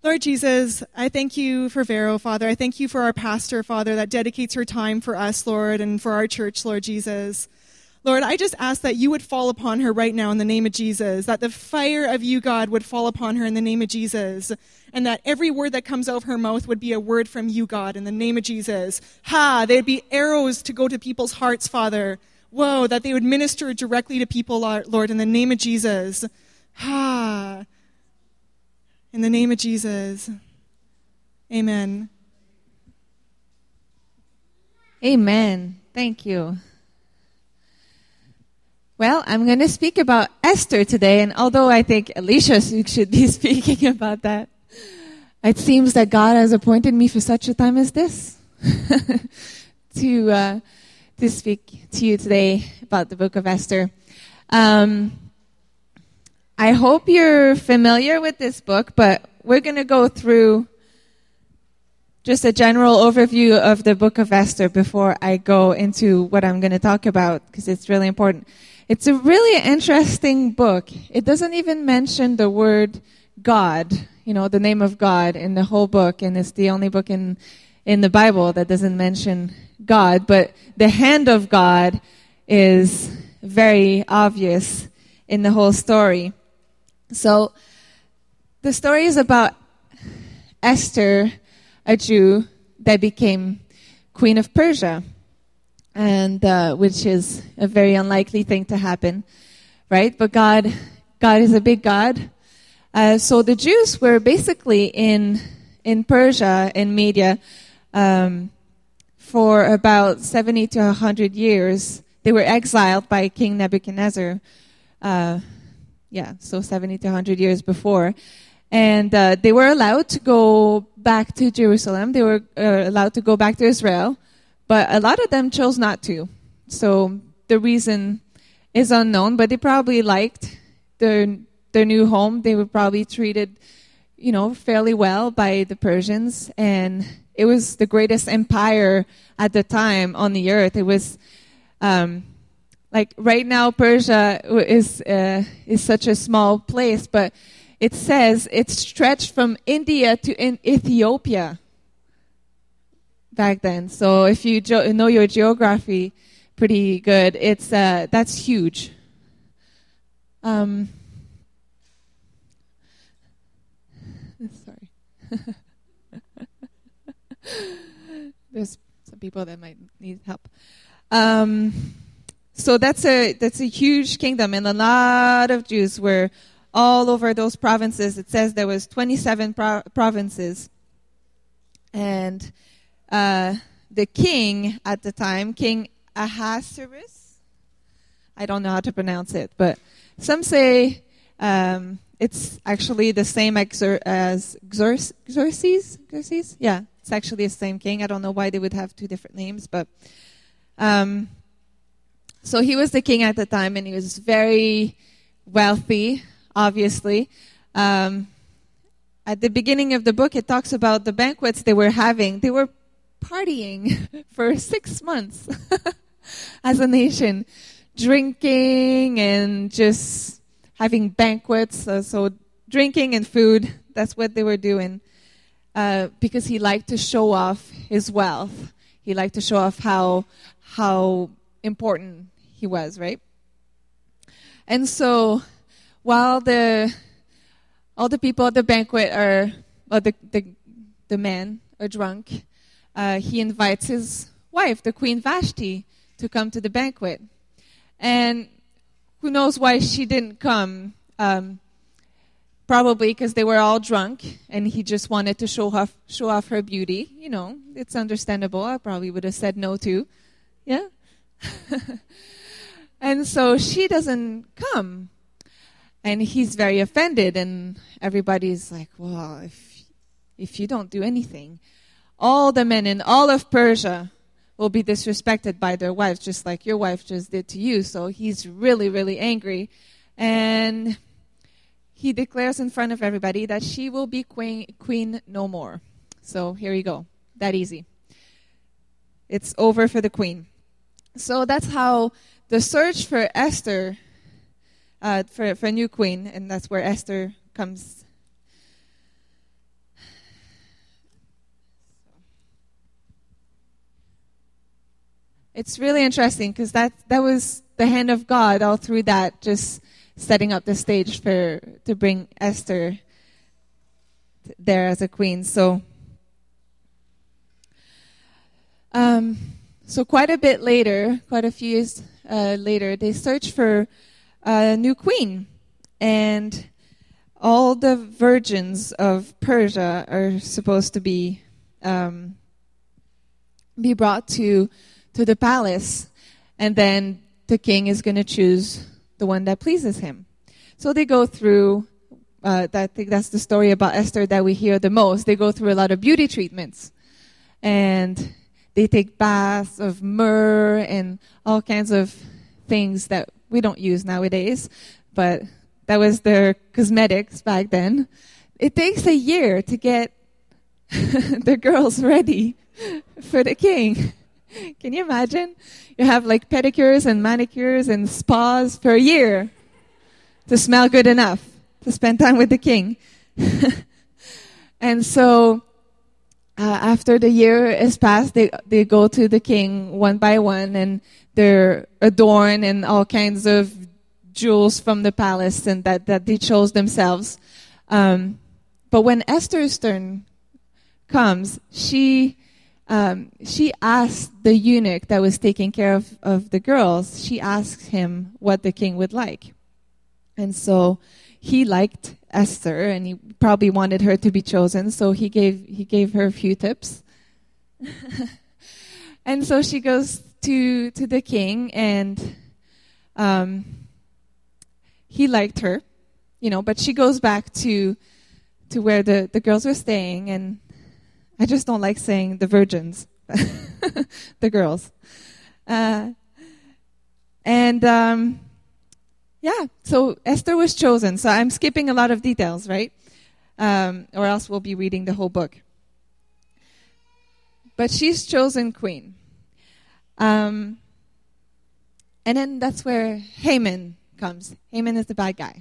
Lord Jesus, I thank you for Vero, Father. I thank you for our pastor, Father, that dedicates her time for us, Lord, and for our church, Lord Jesus. Lord, I just ask that you would fall upon her right now in the name of Jesus, that the fire of you, God, would fall upon her in the name of Jesus, and that every word that comes out of her mouth would be a word from you, God, in the name of Jesus. They'd be arrows to go to people's hearts, Father. Whoa, that they would minister directly to people, Lord, in the name of Jesus. In the name of Jesus. Amen. Amen. Thank you. Well, I'm going to speak about Esther today, and although I think Alicia should be speaking about that, it seems that God has appointed me for such a time as this to speak to you today about the book of Esther. I hope you're familiar with this book, but we're going to go through just a general overview of the book of Esther before I go into what I'm going to talk about, because it's really important. It's a really interesting book. It doesn't even mention the word God, the name of God in the whole book, and it's the only book in the Bible that doesn't mention God, but the hand of God is very obvious in the whole story. So, the story is about Esther, a Jew that became queen of Persia, and which is a very unlikely thing to happen, right? But God is a big God. So the Jews were basically in Persia, in Media, for about 70 to 100 years. They were exiled by King Nebuchadnezzar. So 70 to 100 years before. And they were allowed to go back to Jerusalem. They were allowed to go back to Israel. But a lot of them chose not to. So the reason is unknown, but they probably liked their new home. They were probably treated, fairly well by the Persians. And it was the greatest empire at the time on the earth. It was... Like right now, Persia is such a small place, but it says it stretched from India to Ethiopia back then. So if you know your geography pretty good, that's huge. Sorry, there's some people that might need help. So that's a huge kingdom, and a lot of Jews were all over those provinces. It says there was 27 provinces, and the king at the time, King Ahasuerus, I don't know how to pronounce it, but some say it's actually the same as Xerxes. Yeah, it's actually the same king. I don't know why they would have two different names, but. So he was the king at the time, and he was very wealthy, obviously. At the beginning of the book, it talks about the banquets they were having. They were partying for 6 months as a nation, drinking and just having banquets. So drinking and food, that's what they were doing, because he liked to show off his wealth. He liked to show off how important he was, right? And so while all the people at the banquet the men are drunk, he invites his wife, the Queen Vashti, to come to the banquet. And who knows why she didn't come? Probably because they were all drunk, and he just wanted to show off her beauty. It's understandable. I probably would have said no too. Yeah? And so she doesn't come. And he's very offended, and everybody's like, well, if you don't do anything, all the men in all of Persia will be disrespected by their wives, just like your wife just did to you. So he's really, really angry. And he declares in front of everybody that she will be queen no more. So here you go. That easy. It's over for the queen. So that's how the search for Esther, for a new queen, and that's where Esther comes It's really interesting because that was the hand of God all through that, just setting up the stage to bring Esther there as a queen. So quite a bit later, quite a few years later, they search for a new queen, and all the virgins of Persia are supposed to be brought to the palace, and then the king is going to choose the one that pleases him. So they go through, I think that's the story about Esther that we hear the most. They go through a lot of beauty treatments, and they take baths of myrrh and all kinds of things that we don't use nowadays, but that was their cosmetics back then. It takes a year to get the girls ready for the king. Can you imagine? You have like pedicures and manicures and spas for a year to smell good enough to spend time with the king. And so after the year is passed, they go to the king one by one, and they're adorned in all kinds of jewels from the palace and that they chose themselves. But when Esther's turn comes, she asked the eunuch that was taking care of the girls, she asked him what the king would like. And so he liked Esther, and he probably wanted her to be chosen, so he gave her a few tips. And so she goes to the king, and he liked her, but she goes back to where the girls were staying, and I just don't like saying the virgins, the girls. So Esther was chosen. So I'm skipping a lot of details, right? Or else we'll be reading the whole book. But she's chosen queen. And then that's where Haman comes. Haman is the bad guy.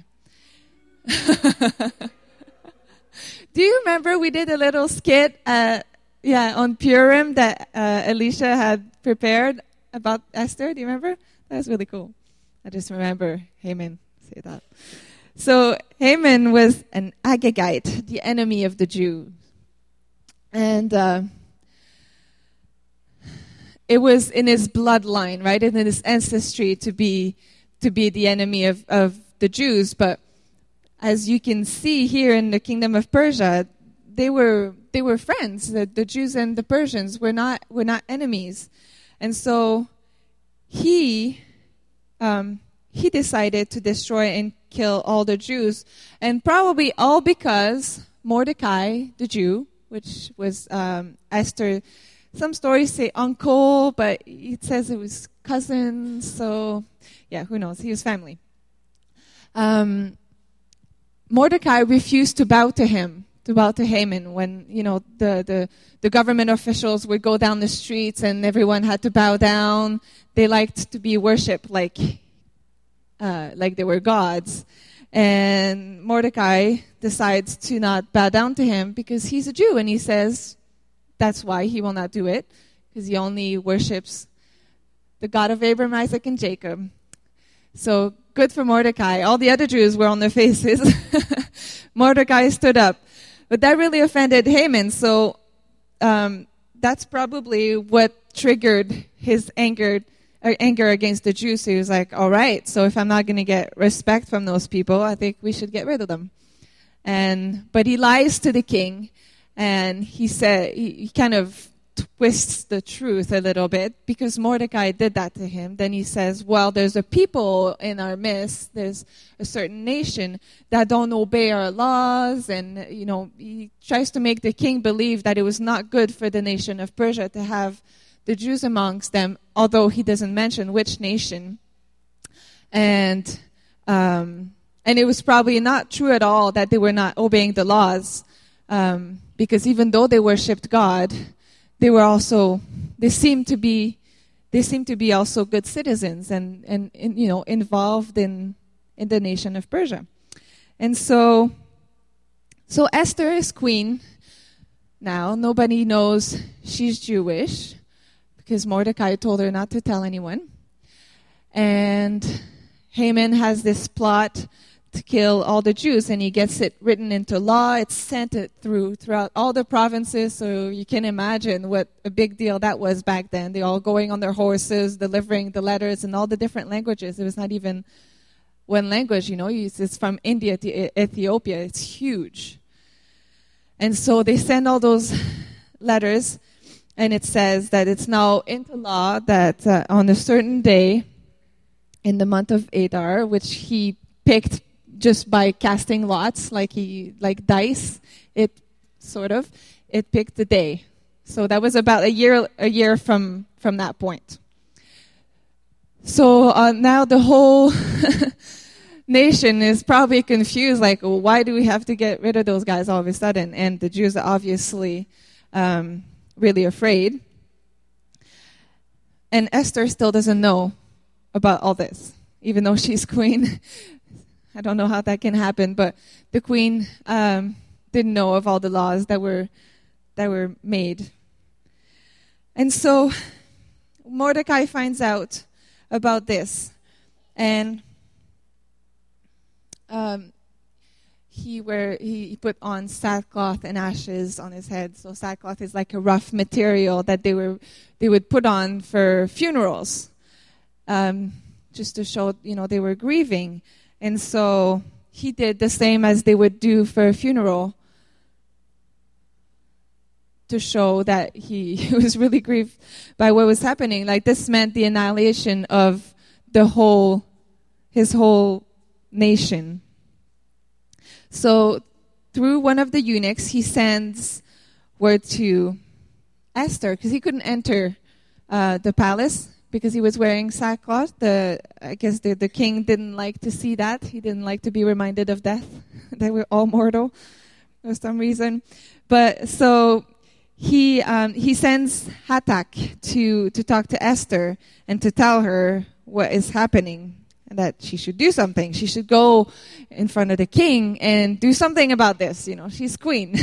Do you remember we did a little skit on Purim that Alicia had prepared about Esther? Do you remember? That was really cool. I just remember Haman say that. So Haman was an Agagite, the enemy of the Jews. And it was in his bloodline, right? In his ancestry to be the enemy of the Jews. But as you can see here in the kingdom of Persia, they were friends. The Jews and the Persians were not enemies. And so he decided to destroy and kill all the Jews, and probably all because Mordecai, the Jew, which was Esther, some stories say uncle, but it says it was cousins, so yeah, who knows? He was family. Mordecai refused to bow to Haman when, the government officials would go down the streets and everyone had to bow down. They liked to be worshipped like they were gods. And Mordecai decides to not bow down to him because he's a Jew, and he says that's why he will not do it, because he only worships the God of Abraham, Isaac, and Jacob. So good for Mordecai. All the other Jews were on their faces. Mordecai stood up. But that really offended Haman, so that's probably what triggered his anger against the Jews. So he was like, all right, so if I'm not going to get respect from those people, I think we should get rid of them. But he lies to the king, and he kind of twists the truth a little bit, because Mordecai did that to him. Then he says, well, there's a people in our midst, there's a certain nation that don't obey our laws, and he tries to make the king believe that it was not good for the nation of Persia to have the Jews amongst them, although he doesn't mention which nation. And it was probably not true at all that they were not obeying the laws, because even though they worshipped God, they seemed to be also good citizens and involved in the nation of Persia. And so Esther is queen now. Nobody knows she's Jewish, because Mordecai told her not to tell anyone. And Haman has this plot to kill all the Jews, and he gets it written into law. It's sent it throughout all the provinces, so you can imagine what a big deal that was back then. They all going on their horses, delivering the letters in all the different languages. It was not even one language, it's from India to Ethiopia. It's huge. And so they send all those letters, and it says that it's now into law that on a certain day in the month of Adar, which he picked just by casting lots, like dice, it picked the day. So that was about a year from that point. So now the whole nation is probably confused, like, well, why do we have to get rid of those guys all of a sudden? And the Jews are obviously really afraid. And Esther still doesn't know about all this, even though she's queen. I don't know how that can happen, but the queen didn't know of all the laws that were made. And so Mordecai finds out about this, and he put on sackcloth and ashes on his head. So sackcloth is like a rough material that they would put on for funerals, just to show they were grieving. And so he did the same as they would do for a funeral, to show that he was really grieved by what was happening. Like, this meant the annihilation of his whole nation. So through one of the eunuchs, he sends word to Esther, because he couldn't enter the palace because he was wearing sackcloth. I guess the king didn't like to see that. He didn't like to be reminded of death. They were all mortal for some reason. But so he sends Hatak to talk to Esther and to tell her what is happening, and that she should do something. She should go in front of the king and do something about this. She's queen.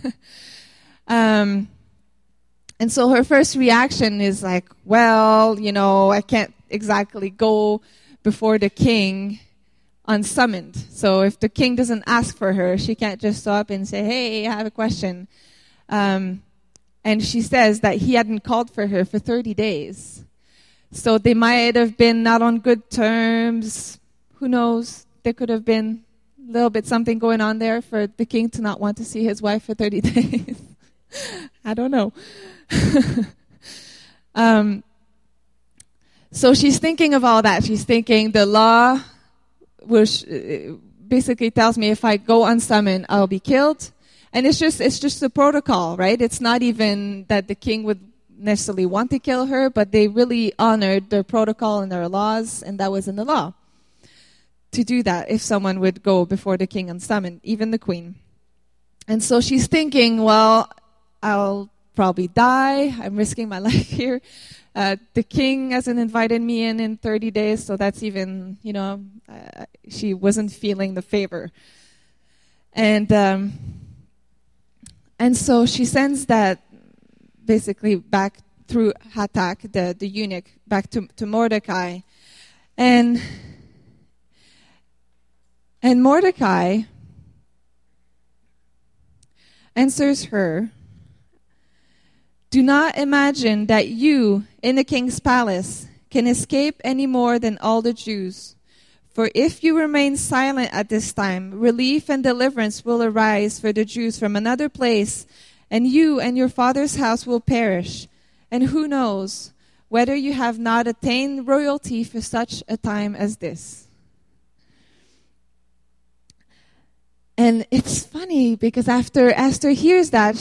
And so her first reaction is like, well, I can't exactly go before the king unsummoned. So if the king doesn't ask for her, she can't just show up and say, hey, I have a question. And she says that he hadn't called for her for 30 days. So they might have been not on good terms. Who knows? There could have been a little bit something going on there for the king to not want to see his wife for 30 days. I don't know. So she's thinking of all that. She's thinking the law which basically tells me if I go unsummoned, I'll be killed. And it's just a protocol, right? It's not even that the king would necessarily want to kill her, but they really honored their protocol and their laws, and that was in the law to do that if someone would go before the king unsummoned, even the queen. And so she's thinking, well, I'll probably die. I'm risking my life here. The king hasn't invited me in 30 days, so that's even, she wasn't feeling the favor. And so she sends that basically back through Hatak, the eunuch, back to Mordecai. And Mordecai answers her, "Do not imagine that you in the king's palace can escape any more than all the Jews. For if you remain silent at this time, relief and deliverance will arise for the Jews from another place, and you and your father's house will perish. And who knows whether you have not attained royalty for such a time as this." And it's funny because after Esther hears that,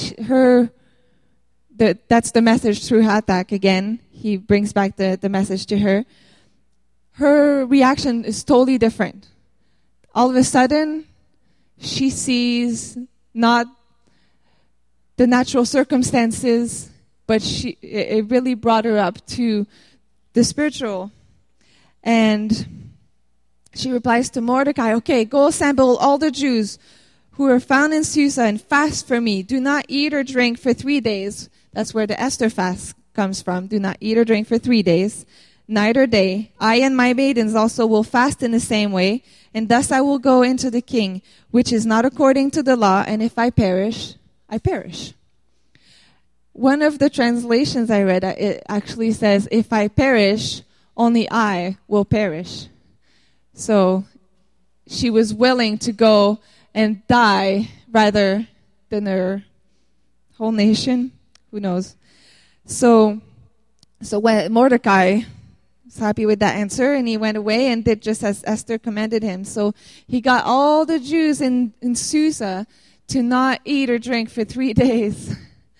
that's the message through Hatak again. He brings back the message to her. Her reaction is totally different. All of a sudden, she sees not the natural circumstances, but it really brought her up to the spiritual. And she replies to Mordecai, "Okay, go assemble all the Jews who are found in Susa and fast for me. Do not eat or drink for 3 days." That's where the Esther fast comes from. Do not eat or drink for 3 days, neither they. I and my maidens also will fast in the same way, and thus I will go into the king, which is not according to the law, and if I perish, I perish. One of the translations I read, it actually says, if I perish, only I will perish. So she was willing to go and die rather than her whole nation. Who knows? So when Mordecai was happy with that answer, and he went away and did just as Esther commanded him. So he got all the Jews in Susa to not eat or drink for 3 days.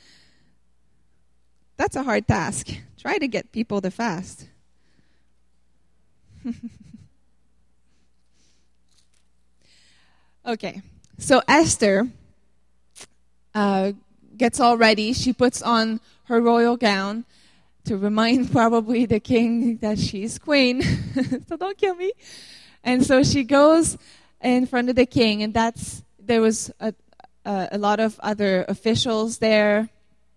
That's a hard task. Try to get people to fast. Okay, so Esther gets all ready. She puts on her royal gown to remind probably the king that she's queen. So don't kill me. And so she goes in front of the king, and there was a lot of other officials there.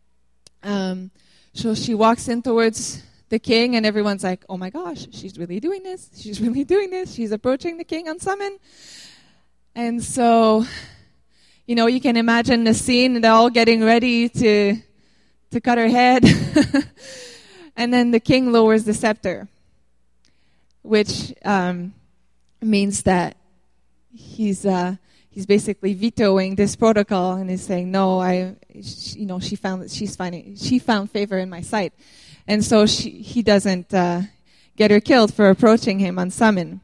So she walks in towards the king, and everyone's like, oh my gosh, she's really doing this. She's really doing this. She's approaching the king unsummon. And so, you can imagine the scene. They're all getting ready to cut her head. And then the king lowers the scepter, which means that he's basically vetoing this protocol, and is saying, no, she found favor in my sight. And so he doesn't get her killed for approaching him unsummon.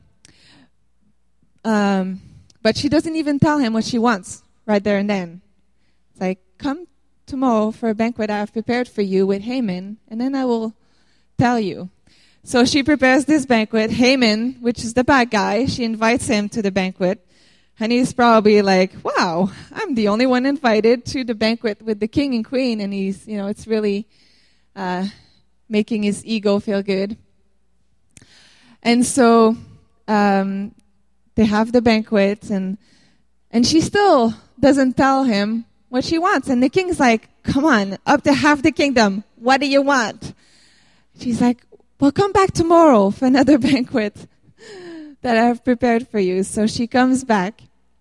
But she doesn't even tell him what she wants right there and then. It's like, come tomorrow for a banquet I have prepared for you with Haman, and then I will tell you. So she prepares this banquet. Haman, which is the bad guy, she invites him to the banquet. And he's probably like, wow, I'm the only one invited to the banquet with the king and queen. And he's, it's really making his ego feel good. And so they have the banquet, and she still doesn't tell him what she wants. And the king's like, come on, up to half the kingdom. What do you want? She's like, well, come back tomorrow for another banquet that I have prepared for you. So he comes back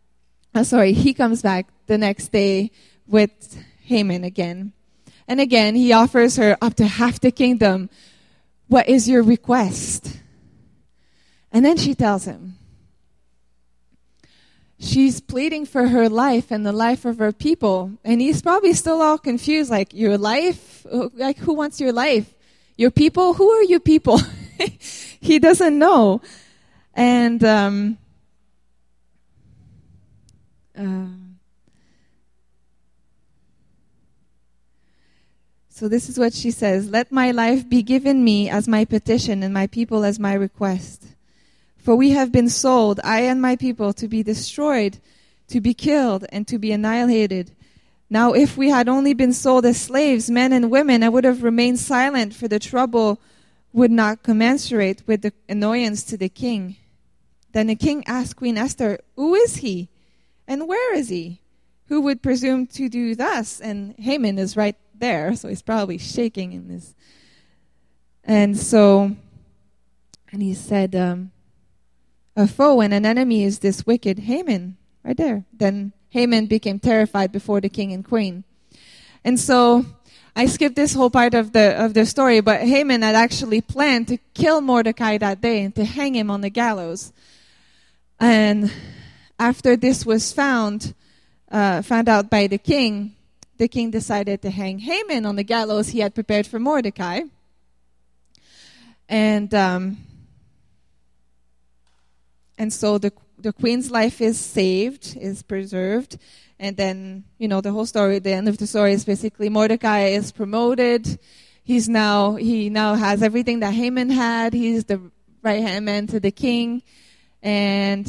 the next day with Haman again. And again, he offers her up to half the kingdom. What is your request? And then she tells him. She's pleading for her life and the life of her people. And he's probably still all confused, like, your life? Like, who wants your life? Your people? Who are you people? He doesn't know. And so this is what she says. Let my life be given me as my petition and my people as my request. For we have been sold, I and my people, to be destroyed, to be killed, and to be annihilated. Now if we had only been sold as slaves, men and women, I would have remained silent, for the trouble would not commensurate with the annoyance to the king. Then the king asked Queen Esther, who is he? And where is he? Who would presume to do thus? And Haman is right there, so he's probably shaking in this. And he said, a foe and an enemy is this wicked Haman, right there. Then Haman became terrified before the king and queen. And so I skipped this whole part of the story, but Haman had actually planned to kill Mordecai that day and to hang him on the gallows. And after this was found out by the king decided to hang Haman on the gallows he had prepared for Mordecai. And so the queen's life is saved, is preserved. And then, the whole story, the end of the story is basically Mordecai is promoted. He now has everything that Haman had. He's the right-hand man to the king. And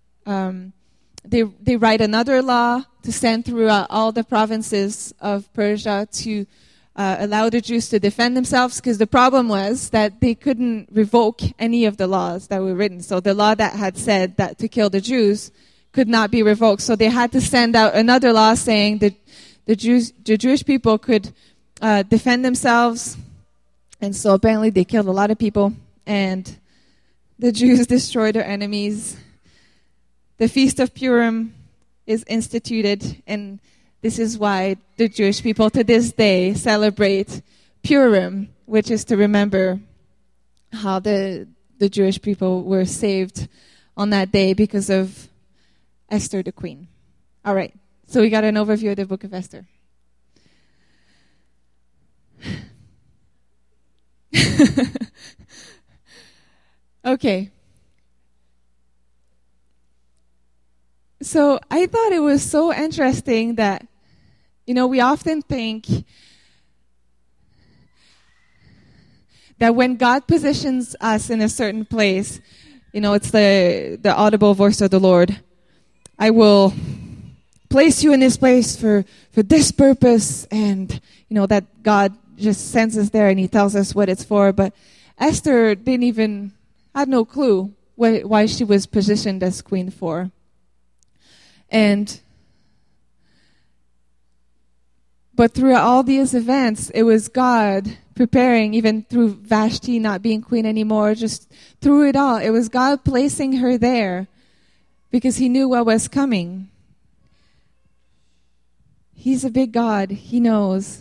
they write another law to send throughout all the provinces of Persia to allow the Jews to defend themselves, because the problem was that they couldn't revoke any of the laws that were written. So the law that had said that to kill the Jews could not be revoked. So they had to send out another law saying that the Jewish people could defend themselves And so apparently they killed a lot of people, and the Jews destroyed their enemies. The Feast of Purim is instituted, and this is why the Jewish people to this day celebrate Purim, which is to remember how the Jewish people were saved on that day because of Esther the queen. All right, so we got an overview of the book of Esther. Okay. So I thought it was so interesting that, we often think that when God positions us in a certain place, it's the audible voice of the Lord. I will place you in this place for this purpose, and, that God just sends us there and he tells us what it's for. But Esther had no clue why she was positioned as queen for. But through all these events, it was God preparing, even through Vashti not being queen anymore, just through it all, it was God placing her there because he knew what was coming. He's a big God. He knows.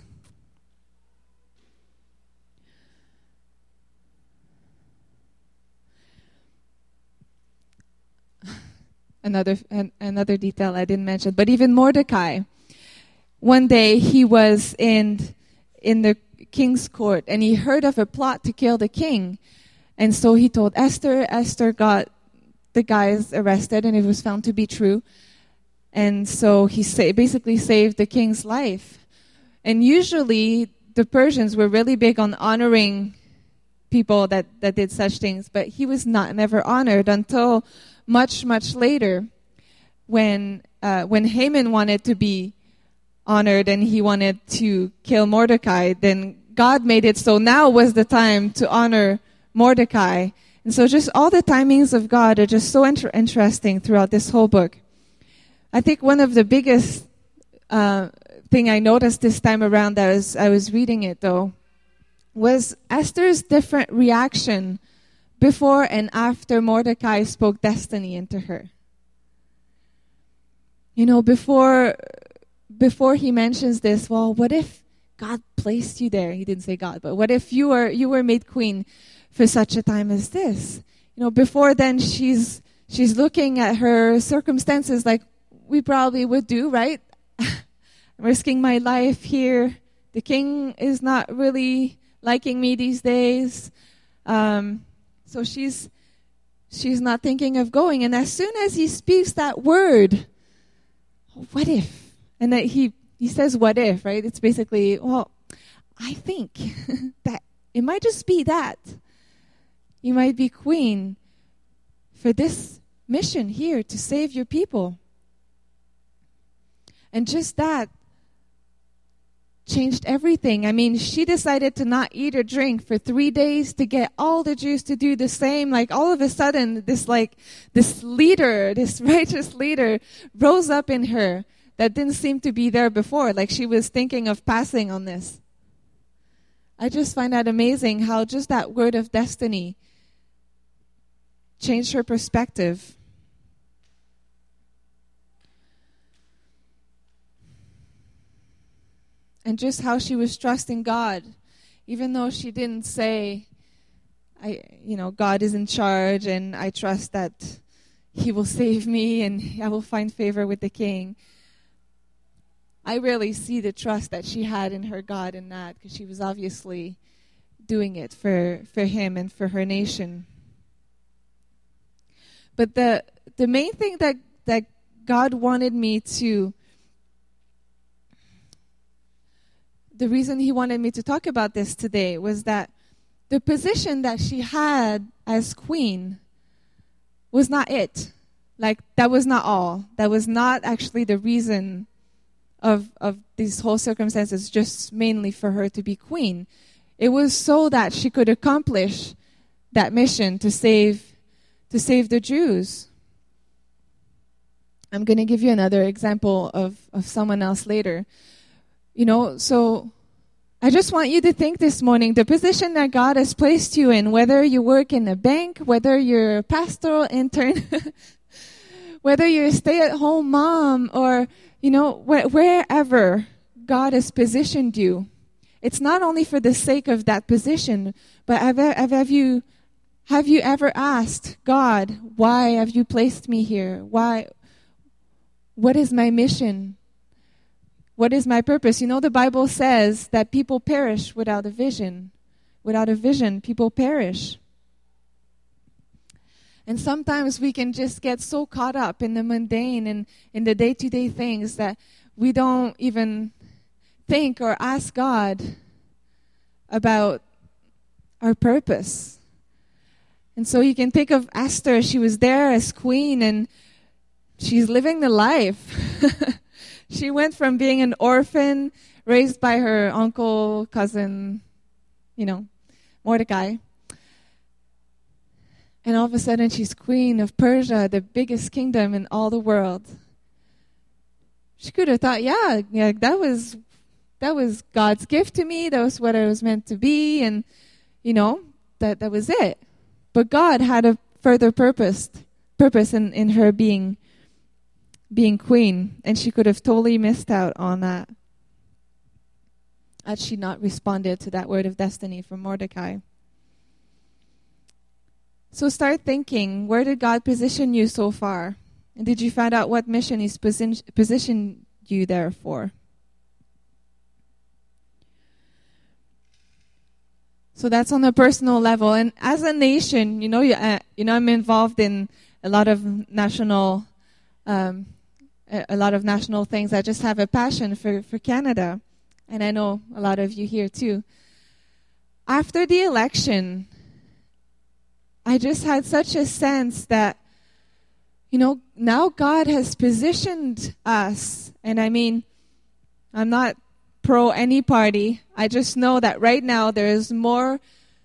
Another detail I didn't mention, but even Mordecai. One day he was in the king's court, and he heard of a plot to kill the king. And so he told Esther. Esther got the guys arrested, and it was found to be true. And so he basically saved the king's life. And usually the Persians were really big on honoring people that did such things, but he was never honored until much, much later when Haman wanted to be honored and he wanted to kill Mordecai. Then God made it so now was the time to honor Mordecai. And so just all the timings of God are just so interesting throughout this whole book. I think one of the biggest thing I noticed this time around as I was reading it, though, was Esther's different reaction before and after Mordecai spoke destiny into her. Before he mentions this, well, what if God placed you there? He didn't say God, but what if you were made queen for such a time as this? Before then, she's looking at her circumstances like we probably would do, right? I'm risking my life here. The king is not really liking me these days. So she's not thinking of going. And as soon as he speaks that word, what if? And that he says what if, right? It's basically, well, I think that it might just be that. You might be queen for this mission here to save your people. And just that changed everything. I mean, she decided to not eat or drink for 3 days to get all the Jews to do the same. Like all of a sudden, this leader, this righteous leader rose up in her that didn't seem to be there before. Like she was thinking of passing on this. I just find that amazing how just that word of destiny changed her perspective. And just how she was trusting God, even though she didn't say, God is in charge and I trust that he will save me and I will find favor with the king. I really see the trust that she had in her God in that, because she was obviously doing it for him and for her nation. But the main thing that God wanted me to, the reason he wanted me to talk about this today was that the position that she had as queen was not it. Like, that was not all. That was not actually the reason of these whole circumstances, just mainly for her to be queen. It was so that she could accomplish that mission to save the Jews. I'm going to give you another example of someone else later. So I just want you to think this morning, the position that God has placed you in, whether you work in a bank, whether you're a pastoral intern, whether you're a stay-at-home mom, or, wherever God has positioned you. It's not only for the sake of that position, but have you ever asked God, why have you placed me here? Why? What is my mission? What is my purpose? The Bible says that people perish without a vision. Without a vision, people perish. And sometimes we can just get so caught up in the mundane and in the day-to-day things that we don't even think or ask God about our purpose. And so you can think of Esther. She was there as queen, and she's living the life. She went from being an orphan, raised by her uncle, cousin, Mordecai. And all of a sudden, she's queen of Persia, the biggest kingdom in all the world. She could have thought, yeah, that was God's gift to me. That was what I was meant to be, and that was it. But God had a further purpose in her being queen, and she could have totally missed out on that had she not responded to that word of destiny from Mordecai. So start thinking, where did God position you so far? And did you find out what mission He's positioned you there for? So that's on a personal level. And as a nation, I'm involved in a lot of national things. I just have a passion for Canada. And I know a lot of you here too. After the election, I just had such a sense that, now God has positioned us. And I'm not pro any party. I just know that right now there's more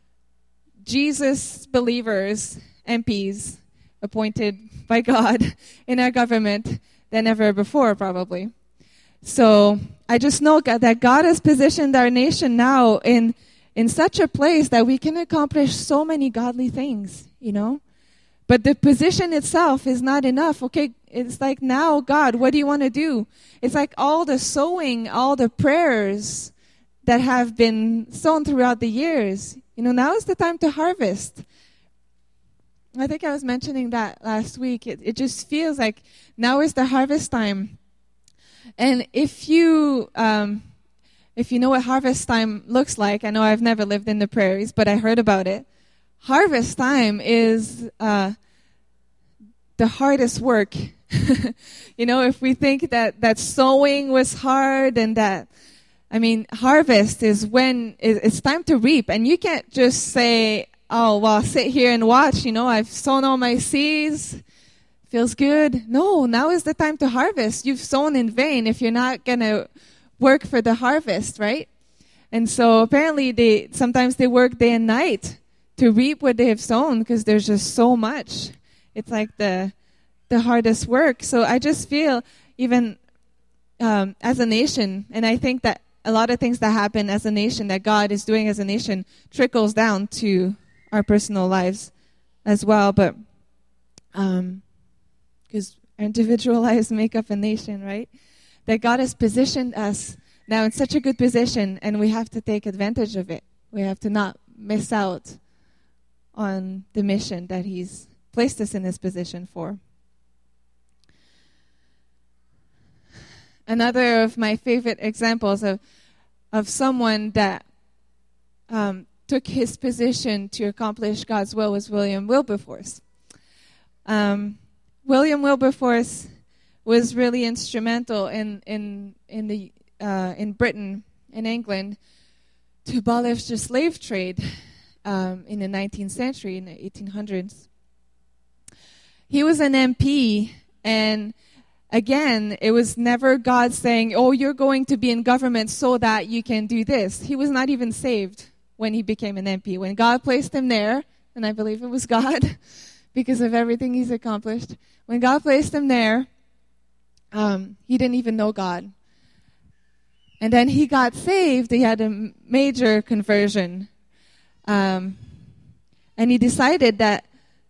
Jesus believers, MPs, appointed by God in our government than ever before, probably. So I just know that God has positioned our nation now in such a place that we can accomplish so many godly things, But the position itself is not enough. Okay, it's like, now, God, what do you want to do? It's like all the sowing, all the prayers that have been sown throughout the years. Now is the time to harvest. I think I was mentioning that last week. It just feels like now is the harvest time. And if you know what harvest time looks like, I know I've never lived in the prairies, but I heard about it. Harvest time is the hardest work. If we think that sowing was hard and that, harvest is when it's time to reap. And you can't just say, oh, well, sit here and watch. I've sown all my seeds. Feels good. No, now is the time to harvest. You've sown in vain if you're not going to work for the harvest, right? And so apparently sometimes they work day and night to reap what they have sown because there's just so much. It's like the hardest work. So I just feel even as a nation, and I think that a lot of things that happen as a nation, that God is doing as a nation, trickles down to our personal lives as well. But because our individual lives make up a nation, right? That God has positioned us now in such a good position, and we have to take advantage of it. We have to not miss out on the mission that He's placed us in this position for. Another of my favorite examples of someone that took his position to accomplish God's will was William Wilberforce. William Wilberforce was really instrumental in Britain, in England, to abolish the slave trade in the 19th century, in the 1800s. He was an MP, and again, it was never God saying, oh, you're going to be in government so that you can do this. He was not even saved when he became an MP. When God placed him there, and I believe it was God, because of everything he's accomplished, when God placed him there, he didn't even know God. And then he got saved. He had a major conversion. And he decided that,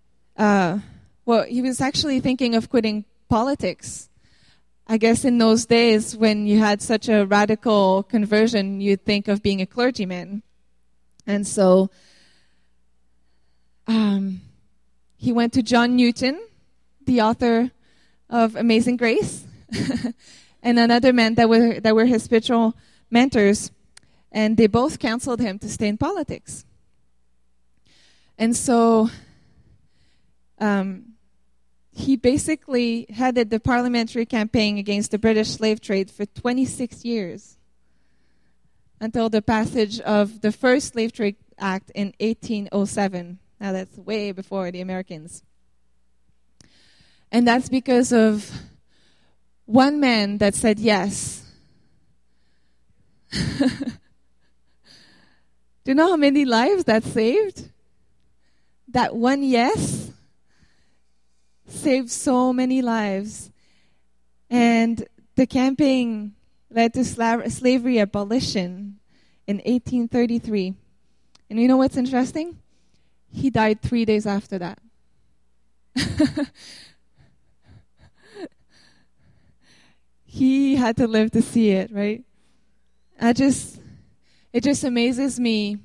he was actually thinking of quitting politics. I guess in those days when you had such a radical conversion, you'd think of being a clergyman. And so he went to John Newton, the author of Amazing Grace, and another man that were his spiritual mentors, and they both counseled him to stay in politics. And so he basically headed the parliamentary campaign against the British slave trade for 26 years until the passage of the first Slave Trade Act in 1807. Now that's way before the Americans. And that's because of one man that said yes. Do you know how many lives that saved? That one yes saved so many lives. And the campaign led to slavery abolition in 1833. And you know what's interesting? He died 3 days after that. He had to live to see it, right? It just amazes me.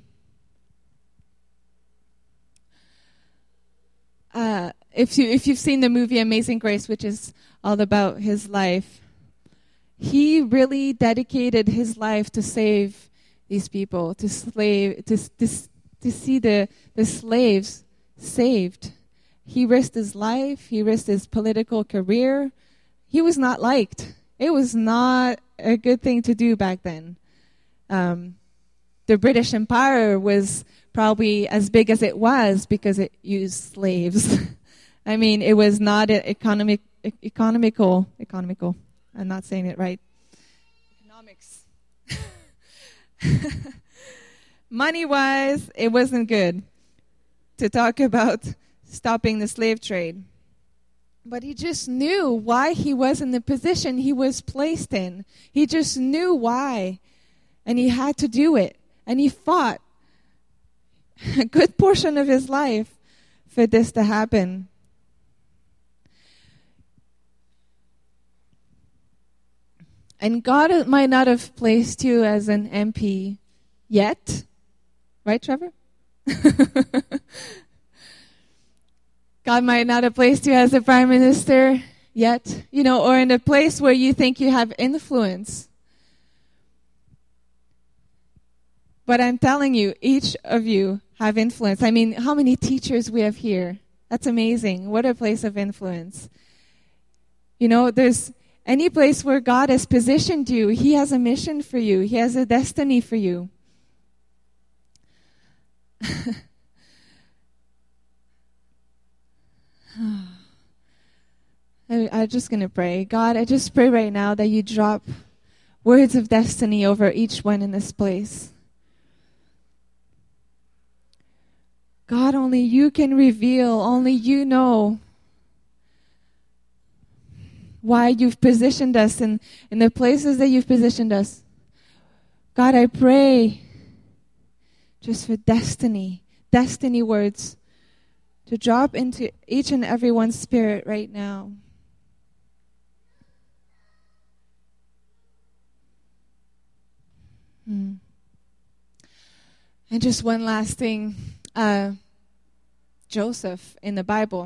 If you've seen the movie Amazing Grace, which is all about his life, he really dedicated his life to save these people, to see the slaves saved. He risked his life. He risked his political career. He was not liked. It was not a good thing to do back then. The British Empire was probably as big as it was because it used slaves. I mean, it was not economical. I'm not saying it right. Economics. Money-wise, it wasn't good to talk about stopping the slave trade. But he just knew why he was in the position he was placed in. He just knew why. And he had to do it. And he fought a good portion of his life for this to happen. And God might not have placed you as an MP yet. Right, Trevor? God might not have placed you as a prime minister yet, or in a place where you think you have influence. But I'm telling you, each of you have influence. I mean, how many teachers we have here? That's amazing. What a place of influence. There's any place where God has positioned you, He has a mission for you. He has a destiny for you. I'm just going to pray. God, I just pray right now that you drop words of destiny over each one in this place. God, only you can reveal, only you know why you've positioned us in the places that you've positioned us. God, I pray just for destiny words to drop into each and everyone's spirit right now. And just one last thing. Joseph in the Bible.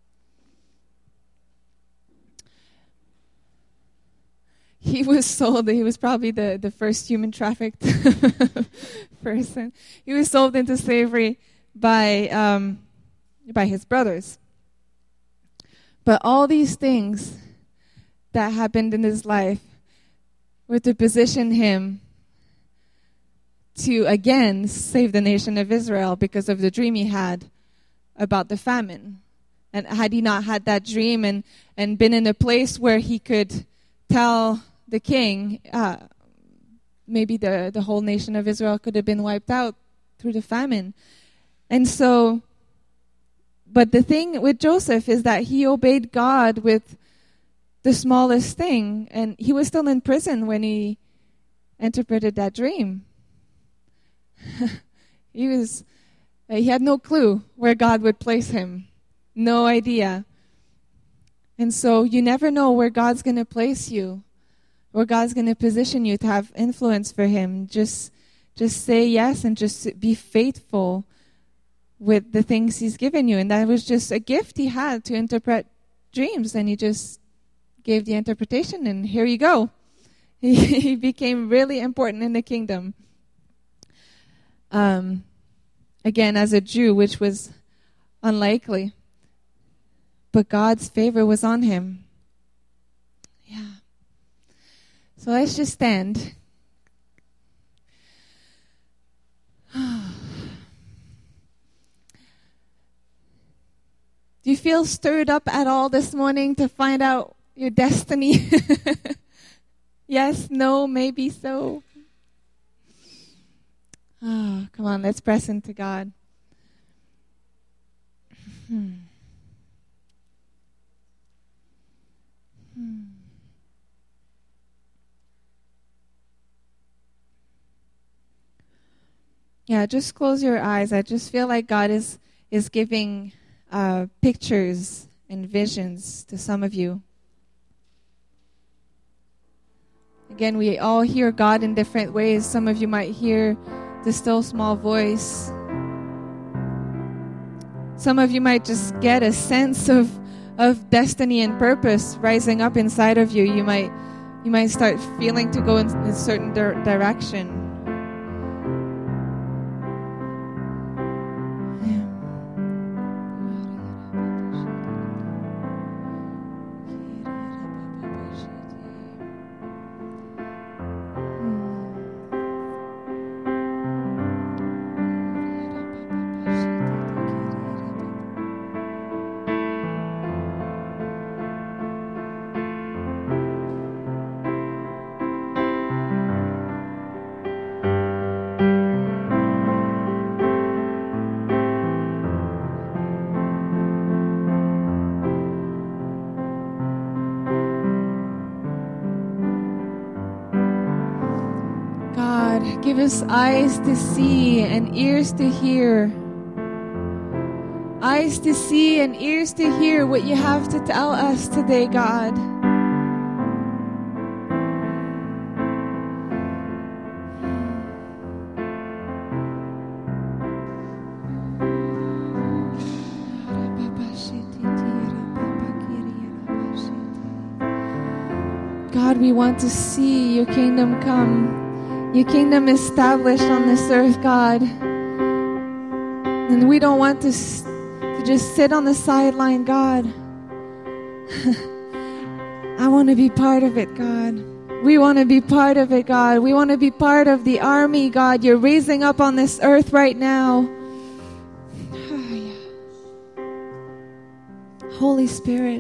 He was sold. He was probably the first human trafficked person. He was sold into slavery by his brothers. But all these things that happened in his life were to position him to again save the nation of Israel because of the dream he had about the famine. And had he not had that dream and been in a place where he could tell the king, maybe the whole nation of Israel could have been wiped out through the famine. And so, but the thing with Joseph is that he obeyed God with the smallest thing, and he was still in prison when he interpreted that dream. He had no clue where God would place him. No idea. And so you never know where God's going to place you, where God's going to position you to have influence for him. Just say yes and just be faithful with the things he's given you. And that was just a gift he had to interpret dreams. And he just gave the interpretation, and here you go. He became really important in the kingdom. Again, as a Jew, which was unlikely. But God's favor was on him. Yeah. So let's just stand. Do you feel stirred up at all this morning to find out your destiny? Yes, no, maybe so. Oh, come on, let's press into God. Yeah, just close your eyes. I just feel like God is giving pictures and visions to some of you. Again, we all hear God in different ways. Some of you might hear the still small voice. Some of you might just get a sense of destiny and purpose rising up inside of you. You might start feeling to go in a certain direction. Give us eyes to see and ears to hear. Eyes to see and ears to hear what you have to tell us today, God. God, we want to see your kingdom come. Your kingdom established on this earth, God. And we don't want to just sit on the sideline, God. I want to be part of it, God. We want to be part of it, God. We want to be part of the army, God, you're raising up on this earth right now. Holy Spirit.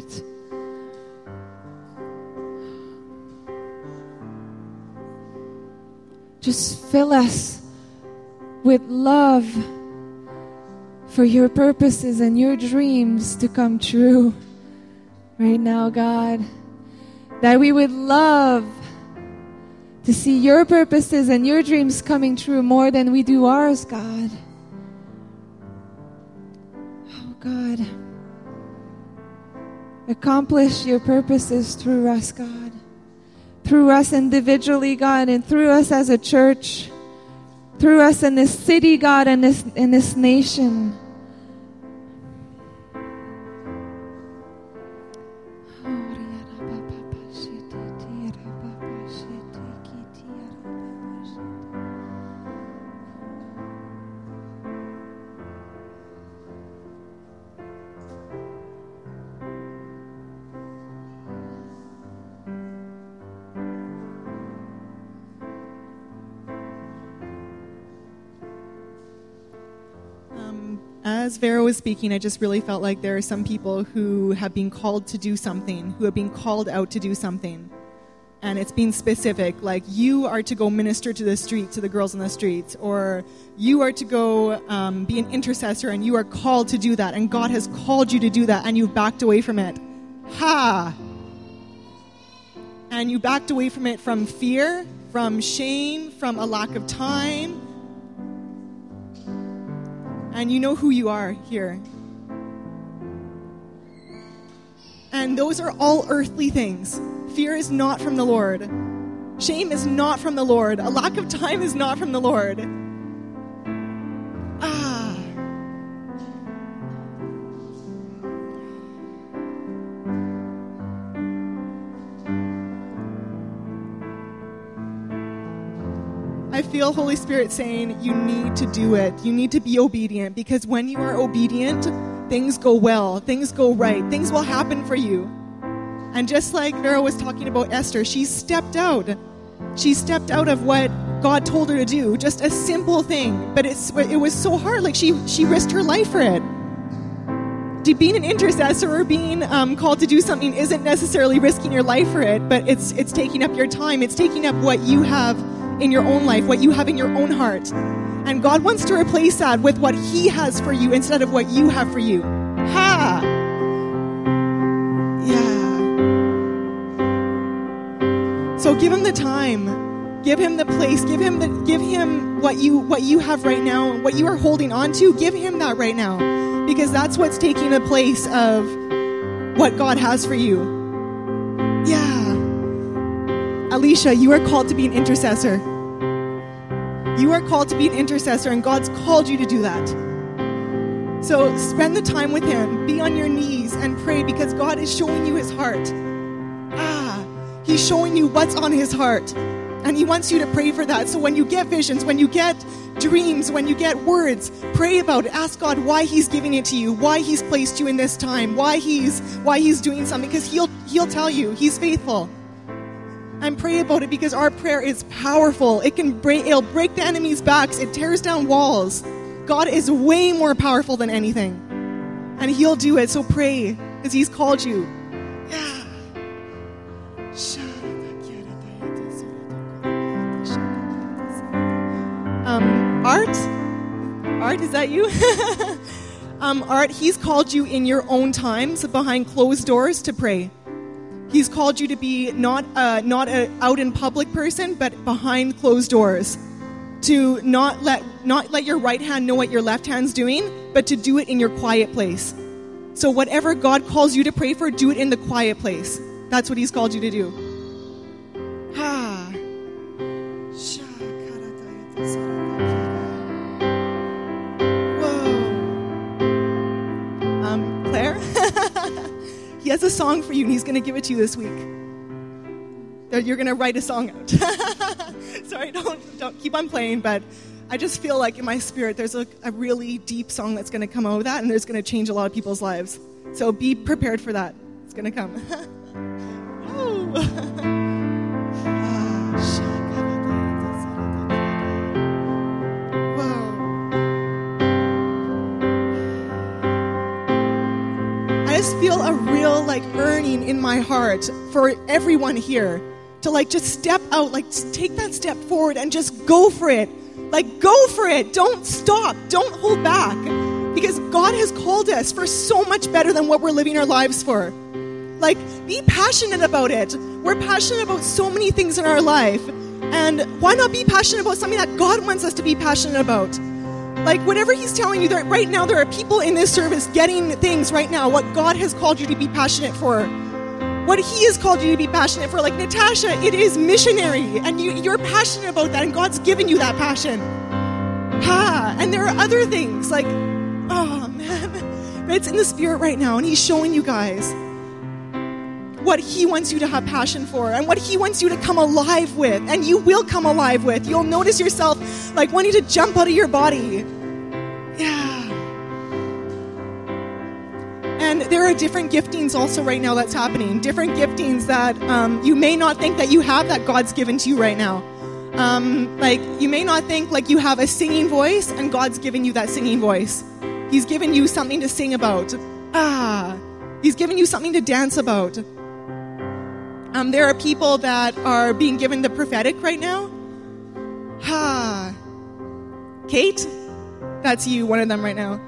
Just fill us with love for your purposes and your dreams to come true right now, God. That we would love to see your purposes and your dreams coming true more than we do ours, God. Oh, God. Accomplish your purposes through us, God. Through us individually, God, and through us as a church. Through us in this city, God, and in this nation. As Vera was speaking, I just really felt like there are some people who have been called to do something, who have been called out to do something. And it's been specific, like you are to go minister to the street, to the girls in the streets, or you are to go be an intercessor and you are called to do that. And God has called you to do that and you've backed away from it. Ha! And you backed away from it from fear, from shame, from a lack of time. And you know who you are here. And those are all earthly things. Fear is not from the Lord. Shame is not from the Lord. A lack of time is not from the Lord. I feel Holy Spirit saying you need to do it. You need to be obedient, because when you are obedient, things go well, things go right, things will happen for you. And just like Vera was talking about Esther, she stepped out. She stepped out of what God told her to do, just a simple thing, but it was so hard. Like she risked her life for it. Being an intercessor or being called to do something isn't necessarily risking your life for it, but it's taking up your time. It's taking up what you have in your own life, what you have in your own heart. And God wants to replace that with what He has for you instead of what you have for you. Ha! Yeah. So give Him the time. Give Him the place. Give Him what you have right now, what you are holding on to. Give Him that right now, because that's what's taking the place of what God has for you. Yeah. Alicia, you are called to be an intercessor. You are called to be an intercessor, and God's called you to do that. So spend the time with Him. Be on your knees and pray, because God is showing you His heart. He's showing you what's on His heart, and He wants you to pray for that. So when you get visions, when you get dreams, when you get words, pray about it. Ask God why He's giving it to you, why He's placed you in this time, why He's doing something, because He'll tell you. He's faithful. And pray about it, because our prayer is powerful. It'll break the enemy's backs. It tears down walls. God is way more powerful than anything. And He'll do it. So pray, because He's called you. Yeah. Art, is that you? Art, He's called you in your own times behind closed doors to pray. He's called you to be not a out in public person, but behind closed doors. To not let your right hand know what your left hand's doing, but to do it in your quiet place. So whatever God calls you to pray for, do it in the quiet place. That's what He's called you to do. Whoa. Claire? He has a song for you, and He's going to give it to you this week. You're going to write a song out. Sorry, don't keep on playing, but I just feel like in my spirit there's a really deep song that's going to come out of that, and there's going to change a lot of people's lives. So be prepared for that. It's going to come. I just feel a real earning in my heart for everyone here to just step out, take that step forward and just go for it. Go for it. Don't stop. Don't hold back, because God has called us for so much better than what we're living our lives for. Be passionate about it. We're passionate about so many things in our life, and why not be passionate about something that God wants us to be passionate about? Whatever He's telling you, right now there are people in this service getting things right now, what God has called you to be passionate for. What He has called you to be passionate for. Natasha, it is missionary, and you're passionate about that, and God's given you that passion. And there are other things, oh man, but it's in the Spirit right now, and He's showing you guys what He wants you to have passion for, and what He wants you to come alive with, and you will come alive with. You'll notice yourself wanting to jump out of your body. Yeah. And there are different giftings also right now that's happening. Different giftings that you may not think that you have, that God's given to you right now. You may not think you have a singing voice, and God's given you that singing voice. He's given you something to sing about. He's given you something to dance about. There are people that are being given the prophetic right now. Kate, that's you, one of them right now.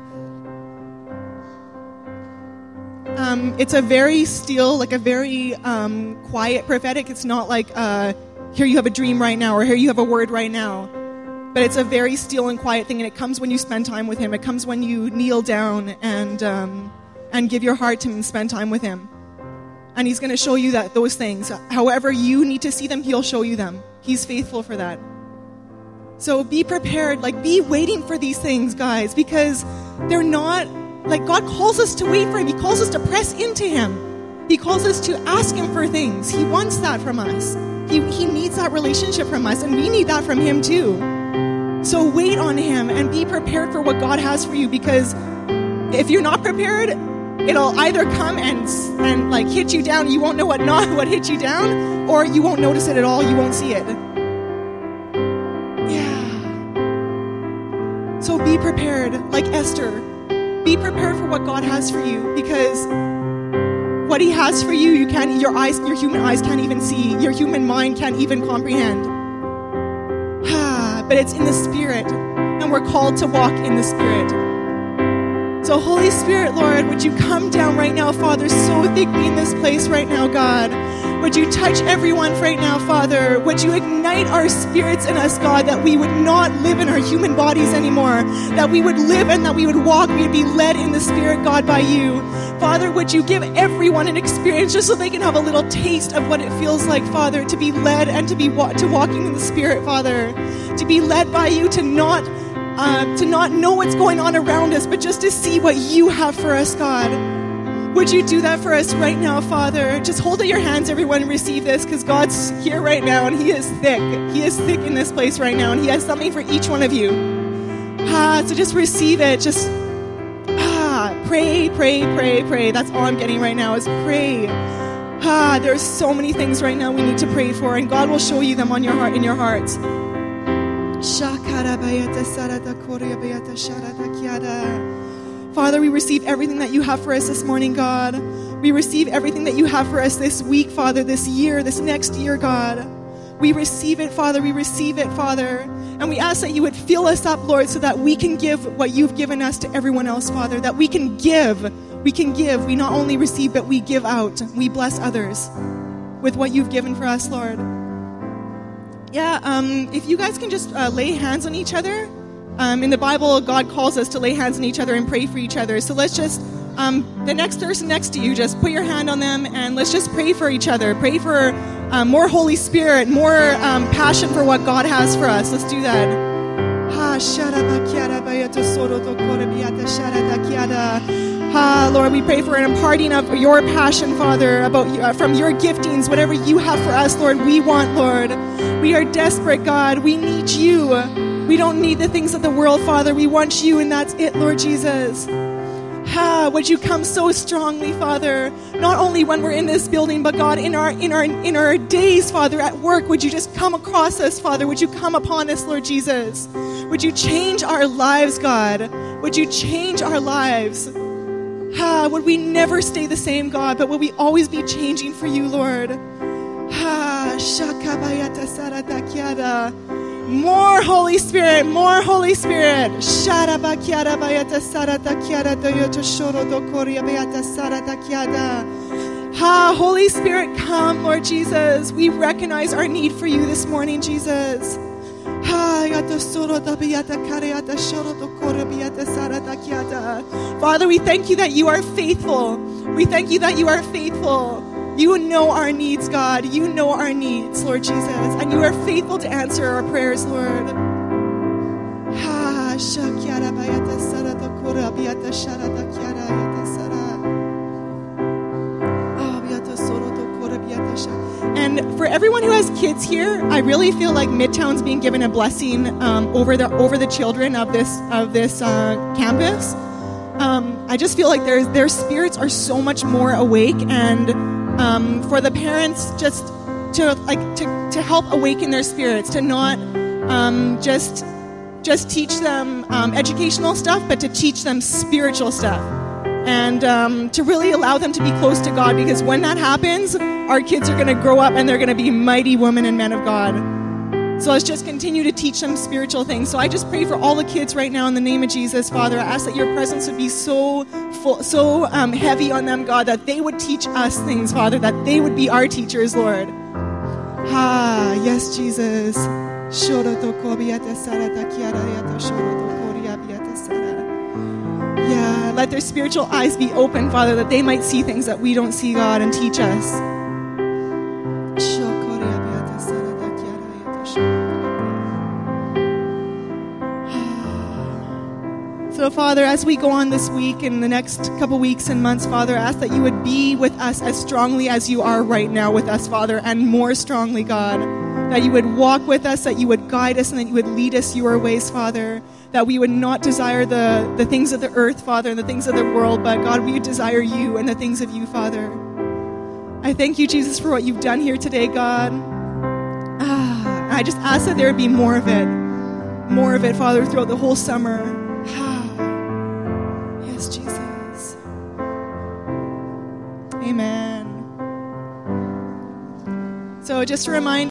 It's a very still, a very quiet prophetic. It's not here you have a dream right now, or here you have a word right now. But it's a very still and quiet thing, and it comes when you spend time with him. It comes when you kneel down and give your heart to him and spend time with him. And he's going to show you those things. However you need to see them, he'll show you them. He's faithful for that. So be prepared, be waiting for these things, guys, because they're not, God calls us to wait for him. He calls us to press into him. He calls us to ask him for things. He wants that from us. He needs that relationship from us, and we need that from him too. So wait on him and be prepared for what God has for you, because if you're not prepared, it'll either come and hit you down. You won't know what hit you down, or you won't notice it at all. You won't see it. So be prepared, like Esther. Be prepared for what God has for you, because what he has for you, your human eyes can't even see. Your human mind can't even comprehend. But it's in the Spirit, and we're called to walk in the Spirit. So Holy Spirit, Lord, would you come down right now, Father, so thickly in this place right now, God. Would you touch everyone right now, Father? Would you ignite our spirits in us, God, that we would not live in our human bodies anymore, that we would live and that we would walk, we would be led in the Spirit, God, by you. Father, would you give everyone an experience just so they can have a little taste of what it feels like, Father, to be led and to walking in the Spirit, Father, to be led by you, to not know what's going on around us, but just to see what you have for us, God. Would you do that for us right now, Father? Just hold out your hands, everyone, and receive this, because God's here right now, and he is thick. He is thick in this place right now, and he has something for each one of you. So just receive it. Just pray, pray, pray, pray. That's all I'm getting right now is pray. There's so many things right now we need to pray for, and God will show you them in your hearts. Father, we receive everything that you have for us this morning, God. We receive everything that you have for us this week, Father, this year, this next year, God. We receive it, Father. We receive it, Father. And we ask that you would fill us up, Lord, so that we can give what you've given us to everyone else, Father, that we can give. We can give. We not only receive, but we give out. We bless others with what you've given for us, Lord. If you guys can just lay hands on each other. In the Bible, God calls us to lay hands on each other and pray for each other. So let's just, the next person next to you, just put your hand on them and let's just pray for each other. Pray for more Holy Spirit, more passion for what God has for us. Let's do that. Lord, we pray for an imparting of your passion, Father, from your giftings, whatever you have for us, Lord, we want, Lord. We are desperate, God. We need you. We don't need the things of the world, Father. We want you, and that's it, Lord Jesus. Would you come so strongly, Father, not only when we're in this building, but God, in our days, Father, at work, would you just come across us, Father? Would you come upon us, Lord Jesus? Would you change our lives, God? Would you change our lives? Would we never stay the same, God, but would we always be changing for you, Lord? More Holy Spirit, more Holy Spirit. Holy Spirit, come, Lord Jesus. We recognize our need for you this morning, Jesus. Father, we thank you that you are faithful. We thank you that you are faithful. You know our needs, God. You know our needs, Lord Jesus. And you are faithful to answer our prayers, Lord. And for everyone who has kids here, I really feel like Midtown's being given a blessing over the children of this campus. I just feel like their spirits are so much more awake, and for the parents just to help awaken their spirits, to not just teach them educational stuff, but to teach them spiritual stuff, and to really allow them to be close to God, because when that happens, our kids are going to grow up and they're going to be mighty women and men of God. So let's just continue to teach them spiritual things. So I just pray for all the kids right now in the name of Jesus, Father. I ask that your presence would be so heavy on them, God, that they would teach us things, Father, that they would be our teachers, Lord. Yes, Jesus. Yeah, let their spiritual eyes be open, Father, that they might see things that we don't see, God, and teach us. So, Father, as we go on this week and the next couple weeks and months, Father, I ask that you would be with us as strongly as you are right now with us, Father, and more strongly, God. That you would walk with us, that you would guide us, and that you would lead us your ways, Father. That we would not desire the things of the earth, Father, and the things of the world, but God, we would desire you and the things of you, Father. I thank you, Jesus, for what you've done here today, God. I just ask that there would be more of it, Father, throughout the whole summer. Yes, Jesus. Amen. So just a reminder.